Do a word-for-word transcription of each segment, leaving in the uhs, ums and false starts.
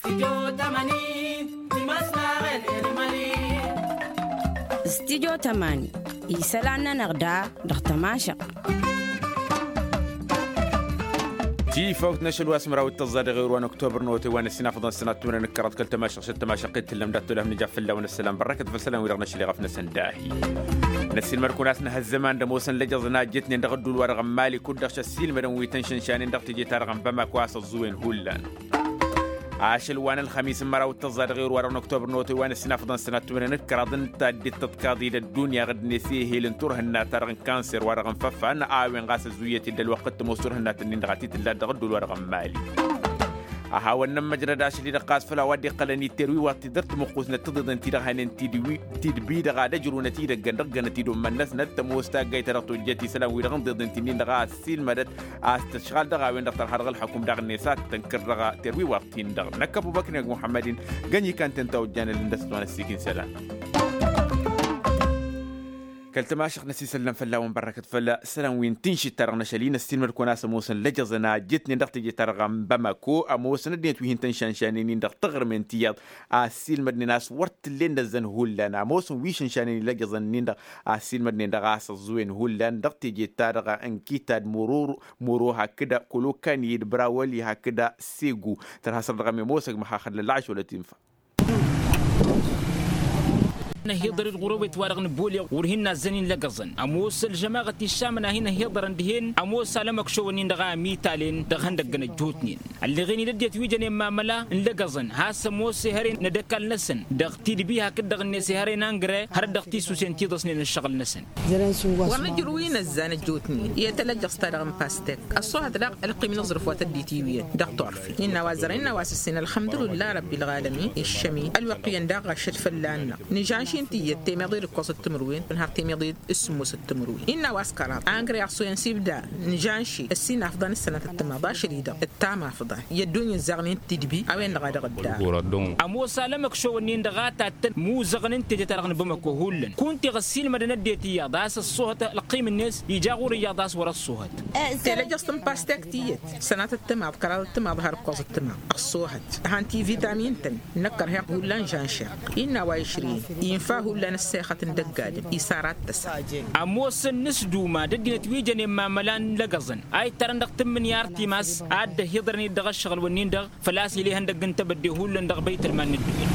استديو تماني يسالنا نغدا دختماشق تي فوق نشل واسمرا والتزاد غير وان اكتوبر نوتي وان السنه فضل السنه تمر نكرت كل تماشق ست تماشقت لم دات لهم نجاف الله ونسلام بركه فسلام ويرغنا شلي غفنا سنداهي نسيل مركوناتنا هالزمان دموسن لجزنا جتني ندغدو الورغ مالي كدخش السيل مدن ويتنشن شان ندغ تجي تارغم بما كواس الزوين هولان عاشل وان الخميس مرة والتزاد غير وان اكتوبر نوتي وان السنه فضل السنه تمر نكرت تادي تتقاضي الدنيا غد نسيه لنتورهنا تارغن كانسر ورغن ففا انا اوين غاس زويتي دل وقت موسورهنا تنين دغاتي تلا دغدو الورغ مالي أهاون نم مجرد عشرين دقائق فلا ودي قلني تروي وقت درت مقوسنا تضد تيرا هن تدوي تدبي دقا دجرو نتيجة جندق جنتيدو من الناس نت موستا جاي ترى تجتي سلام ويرغن ضد تنين دقا سيل مدد استشغال دقا وين دكتور حرق الحكومة دقا النسات تنكر دقا تروي وقتين دقا نكبو بكر محمدين جني كان تنتوجان للندستوان السكين سلام كلت ماشق نسي سلم فلا ومبركة فلا سلام وين تنشي ترغنا شلين استلمر كوناس موسن لجزنا جتني دقت جي ترغم بمكو اموسن ديت وين تنشان شانين دق تغر من تياد اسيل مدني ناس ورت لين دزن هولان اموسن ويشن شانين لجزن نين دق اسيل مدني دغاس زوين هولان دقت جي ترغ انكيتاد مرور مرو هكذا كلو كان يدبراولي هكذا سيغو ترحصر رغم موسك محاخد للعش ولا تنفع هيضر الغروب توارغن بولي ورهن الزنين لقزن أموس الجماعة الشام هنا هيضر عندهن أموس على مكشوين دغا ميتالين دغن دغن الجوتنين اللي غني نديت ويجن ما ملا لقزن هاس موس هرين ندكال نسن دغتي بيها كدغن سهرين انغري هر دغتي سوسين تيدسنين الشغل نسن ونجروين الزان الجوتنين يتلجق ستارغن باستيك الصوت دغ القي من ظرف وتديتيوين دغ تعرفي إن وازرين واسسين الحمد لله رب العالمين الشمي الوقيان دغ شتفلان نجانش انتي التمريض القصة التمروين نهار تمريض اسمه التمروين إنه واسكرات أنقري عصوين سيبدا نجانشي السنة أفضل السنة التمرضى شديدة التام أفضل يدوني الزغنين تدبي أوين غدا غدا أمو سالمك شو نين دغاتا مو زغنين تجي ترغن بمكو هولن كنت غسيل مدينة ديتي ياضاس الصوت لقيم الناس يجاغور ياضاس ورا الصوت تلاجستم باستكتيت سنة التمرض قرار التمرض هار القصة التمرض الصوت هانتي فيتامين تن نكر هيك هولن جانشي إنه وعشرين فهو لنا الساخة دقادم إسارات تسع أموس النسدو ما دقنت ويجن ما ملان لقزن أي ترندق تمن يارتي ماس عاد هيضرني دغ الشغل والنين دغ فلاسي ليهن دقن تبدي هو لندغ بيت المان الدوين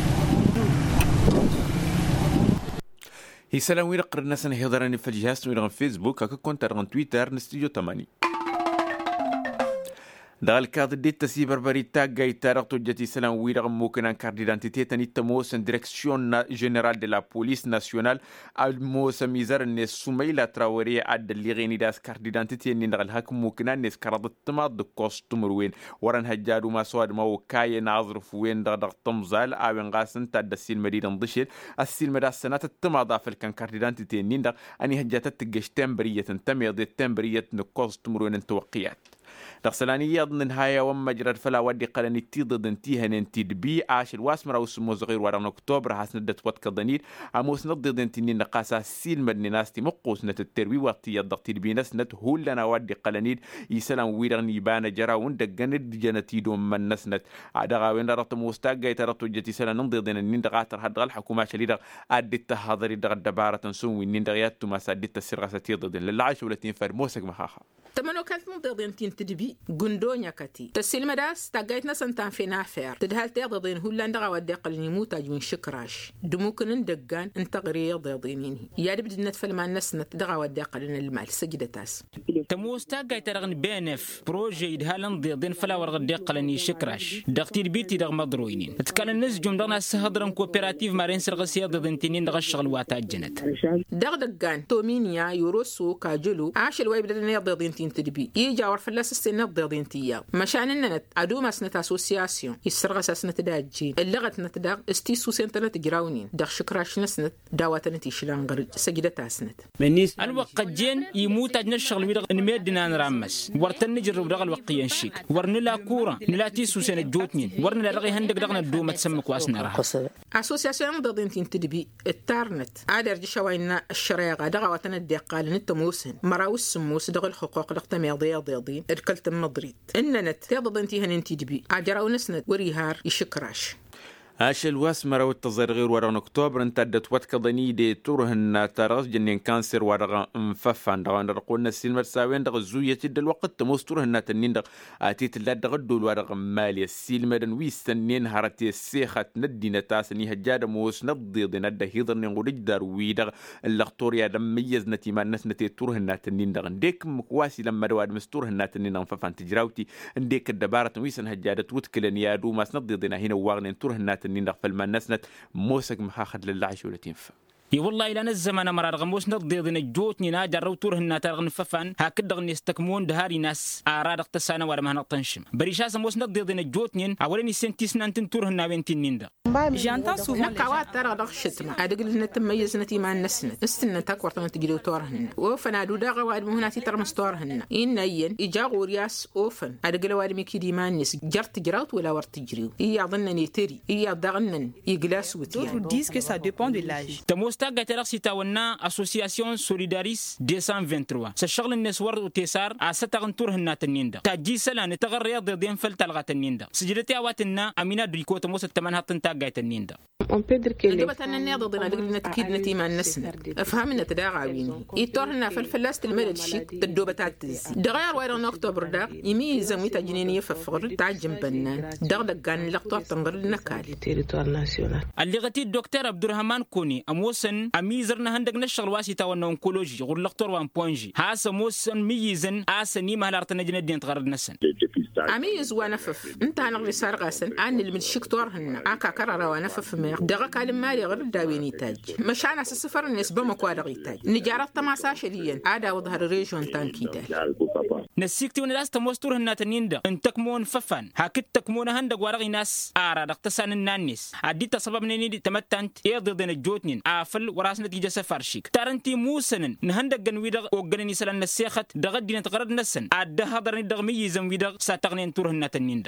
هي سلام ويرقر الناس هيضرني في الجهاز ويرغن فيسبوك هكا كنت رغن تويتر نستيجو تماني دغال كاد دي تسي بربري تاغاي تارق جتي سلام ويرغم ممكن ان كارد ديدانتيتي تاني تموس ديريكسيون جنرال دي لا بوليس ناسيونال الموس ميزار الناس سميلا تراوري عد اللي غيني داس كارد ديدانتيتي ني دغال هاك ممكن الناس كارد تماد دو كوستومر وين وران هجادو ما سواد ما وكاي ناظرف وين دغ تمزال اوين غاسن تاد السيل مدينه ندشيل السيل مدا سنات التماد في كان كارد ديدانتيتي ني دغ اني هجاتت تجش تمبريه تنتمي دي تمبريه نكوستومر وين توقيات دخسلاني يضن نهاية ومجرد فلا ودي قلني تيضد انتيها ننتي دبي عاش الواسمرة وسمو صغير وران اكتوبر حاس ندت واتك ضنير عموس ندد انتيني نقاسا سيل مدني ناستي مقوس نت التروي وقتي يضغط دبي ناس نت هول لنا ودي قلني يسلم ويرغن يبان جرا وندقن جنتي دوم من ناس نت عدغا وين رط موستاق جاي ترطو جتي سلا ننضد ان ندغاتر هدغ الحكومة شليدغ ادي التحاضري دغ الدبارة سوي نندغيات ما سادت السرغة تيضد للعاش ولا تنفر موسك مخاخا تمنو كانت منضد انتين تدبي قندونيا كتي تسيل مداس تاقايتنا سنتان في نافير تدهال تيضضين هولان دغا ودي قلني موتاج من شكراش دموكن ندقان انت غريض ضيضينيني يا رب دي نتفل ما نسنت دغا ودي قلن المال سجدة تاس تموس تاقايت رغن بينف بروجي دهالن ضيضين فلا ورغد قلني شكراش دغتي بيتي دغ مضروينين تكالن نس جمدنا سهضرن كوبيراتيف مارين سرغسيا ضدن تنين دغ الشغل واتاج جنت دغ دقان تومينيا يوروسو كاجلو عاش الواي بدنا ضيضين تين تدبي يجاور فلاس السنة ضيضين تيا مشان النت عدو ما سنت اسوسياسيون يسرغ سنت داجي اللغه نتدغ استيسو سنتنا تجراونين دغ شكراش نسنت داواتنا تيشلانغر سجدتا سنت منيس الوقت جين يموت اجنا الشغل ويدغ نمدنا نرمس ورتن نجرب دغ الوقيان شيك ورن لا كوره نلا تيسو سنه جوتنين ورن لا رغي هندق دغنا دوما تسمك واسنا راه اسوسياسيون ضدين تدبي التارنت عاد رجي شوينا الشريغه دغ واتنا دقال نتموسن مراوس سموس دغ الحقوق قلقت ميضي ضيضين الكلت مضريد إننا تيض انتي هننتي دبي عجرا ونسند وريهار يشكراش اش الواس مرو التظرغير وران اكتوبر انتدت واتكضني دي تورهن ترغ جنين كانسر ورغ انففان دغان رقولنا السلمر ساوين دغ زوية تد الوقت تموستورهن تنين دغ اتيت لا دغ دول ورغ مالي السلمر ويستنين هرتي السيخة ندينا تاسني هجاد موس نضي دي ندى هيضر نغورج دار ويدغ اللغطوريا دم ميز نتي ما الناس نتي تورهن تنين دغ ديك مكواسي لما دواد مستورهن تنين انففان تجراوتي ديك الدبارة ويسن هجادت وتكلن يا دو ما سنضي دينا هنا واغنين تورهن تنين فلما نسنت موسك محاخد للعش ولا تنفع اي والله الى الزمان مرار غموس نضيضنا جوتني ناجر وتورهن ترغن ففان هكذا نستكمون دهاري ناس اراد اقتصانا ولا ما نطنشم بريشاس موس نضيضنا جوتني اولاني سنتيس نانتن تورهن بنتين نيندا j'entends souvent نكوات ترى دغ شتما ادقل نتميز نتي ما نسنت استن تكورت تجري وتورهن وفنادو دغ واد مهناتي تر مستورهن انين اجاغ رياس اوفن ادقل واد ميكيدي ما نس جرت جراوت ولا ورت تجري هي ظنني تري هي دغنن يجلاس وتي d'autres disent que ça dépend de l'âge تاغا ترخسي تاونا اسوسياسيون سوليداريس deux cent vingt-trois سشغل الناس ورد وتيسار استغن تورهن تنيندا تاجي سلان تغر رياض دين فلتلغه تنيندا سجلتي اواتنا امينه دريكو تموس الثمن هاتن تاغا تنيندا on peut dire que les بتنا نيض ضنا دغ نتكيد نتي ما نسن افهمنا تداعاوين يتورنا فلفلاست الملل شيك تدوبه تاعتز دغير ويرون اكتوبر دا يميز ميتا جنينيه ففغر تعجم بنان دغ دغان لقطه تنغر النكال تيريتوار ناسيونال اللي غتي الدكتور عبد الرحمن كوني اموسن اميزرنا هندق نشغل واسي تاونا اونكولوجي غور لقطور وان بوينجي هاسا موسن ميزن اسني ما لارتنا جن دين تغرد نسن اميز ونفف انت انا غير سارغاسن ان اللي من الشكتور هن اكا كرر ونفف مير دغ كلام مالي غير داويني تاج مشانا صفر النسبه مكوادغي تاج نجارة تماسا شديا عادا وظهر ريجون تانكيدا نسيكتي ونلاس تموستور هنا تنيندا انتكمون ففان هاكت تكمون هندق ورغي ناس ارا دقتسان النانيس عديت سبب نيني تمتنت يضدن الجوتنين افل وراس نتيجه سفرشيك تارنتي موسن نهندق جنويدغ وغنني سلان نسيخت دغدي نتقرد نسن اد هضرني دغمي زمويدغ ساتغنين تور هنا تنيندا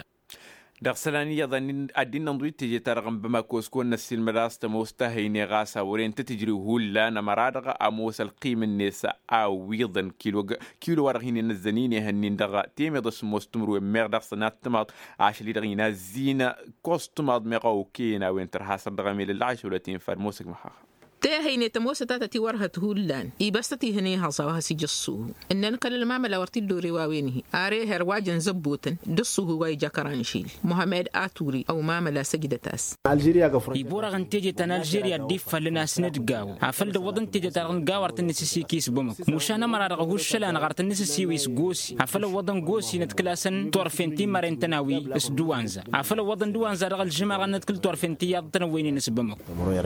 دغسلاني يظن أدين نضوي تجي ترغم بما كوسكون نسيل مراس تموستهيني غاسا ورين تتجري هولا نمرادغ أموس القيم النساء أو ويضن كيلو كيلو ورغين الزنين هنين دغا تيمي دس موستمرو مير دغسنات تماط عاشلي دغينا زينة كوستماط ميغاو كينا وين ترحاسر دغمي للعش ولا تنفر موسك محاخ تهيني تموسة تاتي ورها تهولان إبستي هنيها صواها سيجسوه إنن كل الماما لورتي الدوري واوينه آريه رواجن زبوتن دسوه وايجا كرانشيل محمد آتوري أو ماما لا سجدة تاس ألجيريا كفر يبورا غنتيجي تان ألجيريا ديف فلنا سند جاو عفل دو وضن تيجي تان جاو أرتن نسيسي كيس بمك مشانا مرا رغوش شلان غرتن نسيسي ويس جوسي عفل وضن جوسي نتكلاسن طرفنتي مرين تناوي اس دوانزا عفل وضن دوانزا رغل جماعة نتكل طرفنتي يضنويني نسبمك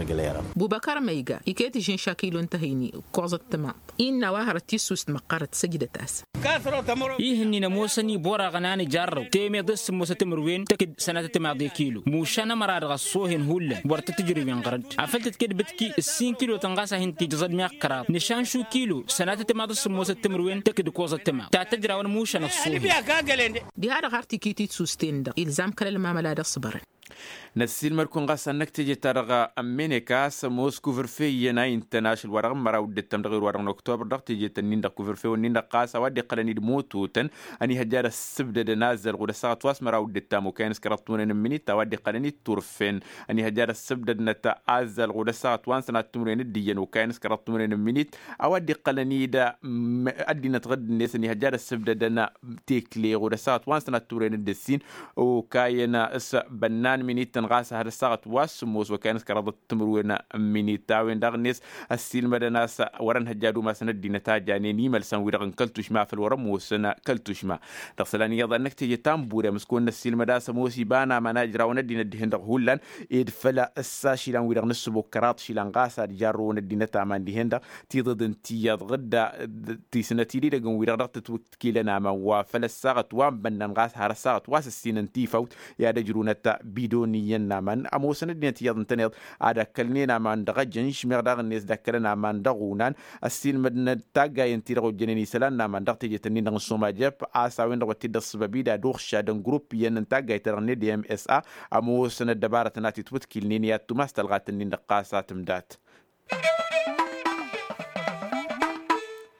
بوبكر ميجا إكيتي جين شاكيلو انتهيني كوزة تمام إن واهر تيسوس مقارة سجدة تاس إيه إني نموسني بورا غناني جارو تيمي ضس موسى تمروين تكد سنة تماضي كيلو موشانا مراد غصوهن هولا ورت تجري بين غرد عفلت تكد بتكي السين كيلو تنغاسا هنتي جزد ميق كرات نشان شو كيلو سنة تماضي موسى تمروين تكد كوزة تمام تعتجرا ونموشا نصوهن دي هذا غارتي كيتي تسوستين دا إلزام كلا ما ملادا صبر نسيل مركون غاس انك تجي ترغى امريكا سموس كوفرفي نا انترناشونال ورغ مرا ودتم دغير ورغ اكتوبر دغ تجي تنين دغ كوفرفي ونين دغ قاس ودي قلني موتوتن اني هجار السبد نازل غدا ساعه واس مرا ودتم وكان سكرتون مني تودي قلني تورفين اني هجار السبد نتا ازل غدا ساعه وان سنه تمرين ديين وكان سكرتون مني اودي قلني دا ادي نتغد الناس اني هجار السبد دنا تيكلي غدا ساعه وان سنه تمرين دسين وكاينا اس بنان مني تنغاس هذا الساعة واسموس وكانت كرضة تمرونا مني تاوين دغنيس السيل مدناس ورن هجادو ما سند دي نتاجاني نيمال سنويرغن كلتوش ما في الورم وسنا كلتوش ما دغسلاني يضا انك تيجي تامبوريا مسكون السيل مداس موسي بانا مناجرا وندي ندي هندغ هولان إدفلا الساشي لان ويرغ نسبو كرات شيلان غاسا جارو ندي نتامان دي هندغ تيضدن تياد غدا تيسنتي لي دغن ويرغ دغت توكيلنا ما وافل الساعة وام بنان غاس هذا الساعة واس السين تيفوت يا دجرونتا بيدوني نامان أموسنا دينتي يضن تنيض عدا كلنينا من دغجن شمير دغ الناس دكرنا من دغونان السين مدن تاجا ينتيرو جنيني سلان من دغ تيجي تنين دغ سوما جاب عساوين دغ تيد السببي دا دوخ شادن جروب ين تاجا يترني دي ام اس ا أموسنا دبارة ناتي توتكيل نيا توماس تلغات النين دقاسات مدات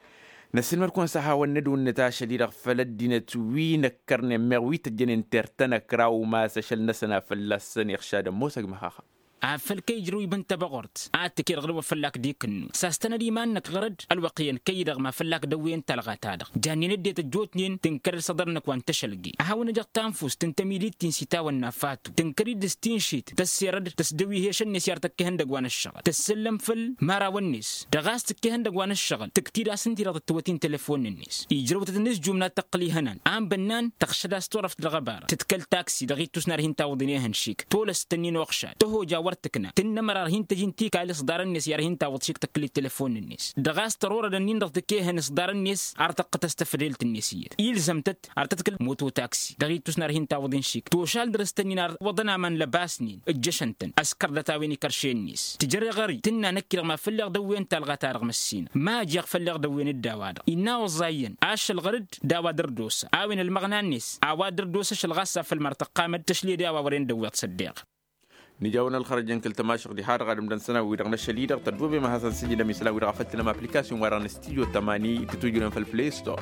نسل مركون سها وندو النتاش اللي رغفل الدينة وين كرنا مغوي تجنن ترتنا كراو ما سشل نسنا فلسن يخشاد موسى مخاخا عفل كي يجرو يبنت بغرت عاد كي رغلو فلاك ديك النو ساستنا دي ما انك غرد الوقيا كي رغم فلاك دوين تلغى تادق جاني نديت الجوتنين تنكر صدرنك وانت شلقي اهاون جاك تنفس تنتميليت تنسيتا والنافاتو تنكري دستين شيت تسيرد تسدوي هي شن سيارتك كهندق وان الشغل تسلم فل مارا والنس دغاستك كهندق وان الشغل تكتير اسنتي رضا التواتين تلفون الناس يجرو تتنس جملة تقلي هنان عام بنان تخشد استورف الغبار تتكل تاكسي دغيت تسنار هين تاوضينيه هنشيك تولس تنين وخشاد تهو جاو ورتكنا تن مرار هين تجنتيك على صدار الناس يار هين تاوضشيك تكلي التلفون الناس دغاس ترورة دنين رضكيه هن صدار الناس ارتق تستفديل تنسير يلزمتت ارتتكل موتو تاكسي دغيت تسنار هين تاوضين شيك توشال درستنين وضنا من لباسنين الجشنتن اسكر دتاويني كرشين نيس تجري غري تنا نكر ما فلغ دوين تلغى تارغ مسين ما جيغ فلغ دوين الدوادر إنا وزاين عاش الغرد داوا دردوس عاوين المغنى الناس عوا دردوس شلغاسة في المرتقى مد تشلي داوا ورين دوات صديق نجاونا الخرج ينكل تماشق دي حار غادم دان سنه ويرغنا الشليدة تدوبي ما حسن سجل مثلا ويرغا فتنا ما ابليكاسيون وران استديو ثمانية تتوجدون في البلاي ستور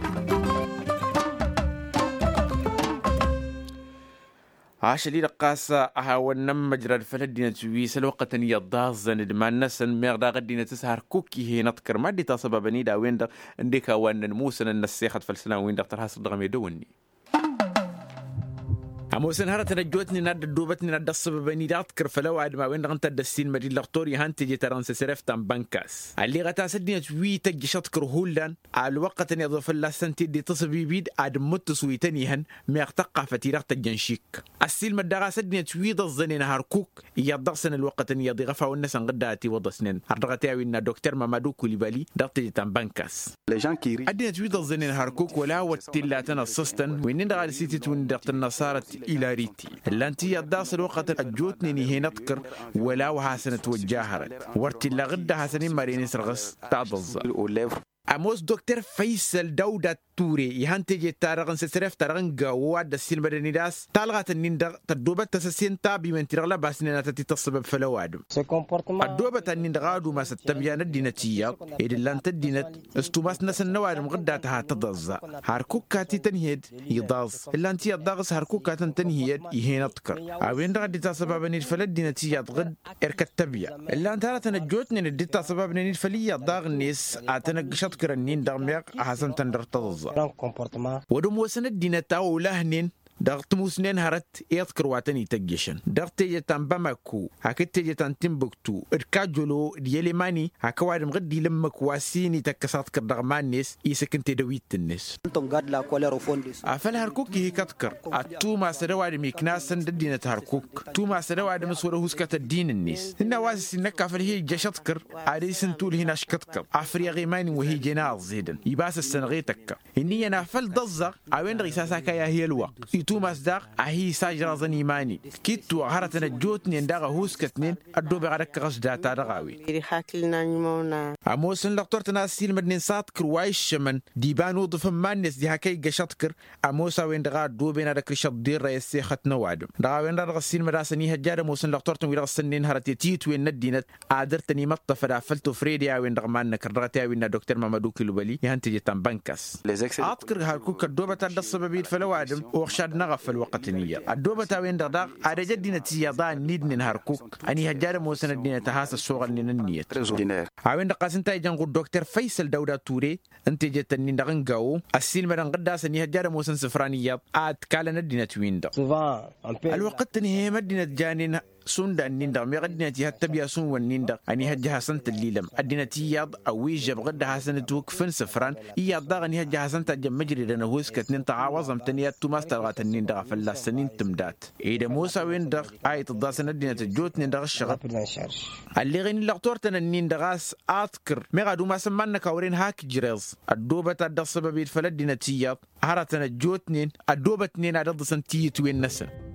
عاشلي رقاصة أهاونا مجرى الفلدينة تويس الوقت أن يضازن دمان نسن مغدا غدينة تسهر كوكي هي نتكر ما دي تصبب بنيدا وين دا انديكا وان موسن النسيخة فلسنا وين دا ترهاس الضغم يدوني أموسن هرت نجوتني ناد دوبتني ناد الصبب نيدات كرفلو عاد ما وين غنت الدسين مدي لغطوري هانتي جي ترانس سرفتان بانكاس اللي غتا سدني توي تجشت كرهولان على الوقت ان يضيف الله سنتي دي تصبي بيد عاد مت سويتني هن ميغتقع فتيرق تجنشيك السيل مدغا سدني توي ضزني نهار كوك يضسن الوقت ان يضي غفا والناس غداتي وضسنن هرغتي وين دكتور مامادو كوليبالي دقت جي تان بانكاس لي جان كيري ادني توي ضزني نهار كوك ولا وتلاتنا السستن وين دغا سيتي تون دقت النصارى إلى ريتي اللانتي يداس الوقت الجوتني نهي نذكر ولا وحسنة وجاهرت ورتي لغد حسنين مارينيس رغس تعضز أموس دكتور فيصل داودة توري يهانتجي تارغن سسرف تارغن قواد السين بدنيداس تالغات النين تدوبة تسسين تابي من ترغلا باسنين تتي تصبب فلوادم الدوبة النين دغادو ما ستبيان الدينتيات إذا لان تدينت استوماس ناس النوادم غداتها تضزا هاركوكاتي تنهيد يضاز إلا انتي الضاغس هاركوكات تنهيد يهينتكر أوين دغادي تصببني فلدينتيات غد إركت تبيا إلا انتارة نجوتني ندي تصببني فليا ضاغ الناس آتنقشت كرنين دغميق حسن تندر تضزا ودم وسن الدين تاو لهنين دغت موسنين هرت يذكر واتني تجيشن دغت يتان باماكو هكت يتان تيمبكتو اركاجولو ديالي ماني هكواد مغدي لمك واسيني تكسات كردغمان نيس يسكن تدويت الناس عفل هركوك هي كتكر اتو ما سدواد ميكناسن الدين هركوك تو ما سدواد مسوره هسكت الدين الناس هنا واسس انك عفل هي جشتكر عادي سنتول هنا شكتكر عفري غيماني وهي جناز زيدن يباس السنغيتك اني انا فل ضزق اوين ريساسا كايا هي الوقت توماس داغ اهي ساجرا زنيماني كيتو هرتنا جوتني اندغا هوسكتنين ادو بغدك غش داتا دغاوي اموسن لقطرتنا سيل مدنين سات كروايش شمن ديبانو ضفم مانس دي هكاي قشتكر اموسا وين دغا دو بينا دك رشد دير رئيسي ختنا وادم دغا وين دغ سيل مداسني هجار موسن لقطرتن ويرغ سنين هرتي تيت وين ندينت ادرتني مط فدافلتو فريديا وين دغ مان كردغتي وين دكتور مامادو كيلوبالي يهنتي تام بانكاس اذكر هاكو كدوبه تاع السببيت فلو ادم وخشاد في الوقت النية الدوبة تاوين دغداغ على جدنا تيادان نيد نهاركوك أني هجار موسن الدين تهاس الشغل لنا النية عوين دقاسن تاي جنغو دكتور فيصل داودة توري انت جت النين دغن قاو السيل مران قداس أني هجار موسن سفرانيات عاد كالنا الدين توين دا الوقت نهي مدينة جانين سوندا النيندا ميغدنا تي حتى بيا سون والنيندا اني هجها سنت الليلم ادينا تي ياض او يجب غد حسن توك فن سفران يا ضاغني هجها سنت مجري دنا هوسكت نين تعاوزم تنيات تو ماستر غات النيندا فلا سنين تمدات ايدا موسى وين دغ اي تضاسن ادينا تجوت نيندا الشغب اللي غني لقطورتنا النيندا غاس اذكر ميغادو ما سمعنا كورين هاك جريز الدوبه تاع السبب فلدنا تي ياض هرتنا جوتنين الدوبه تنين عدد سنتي توين نسن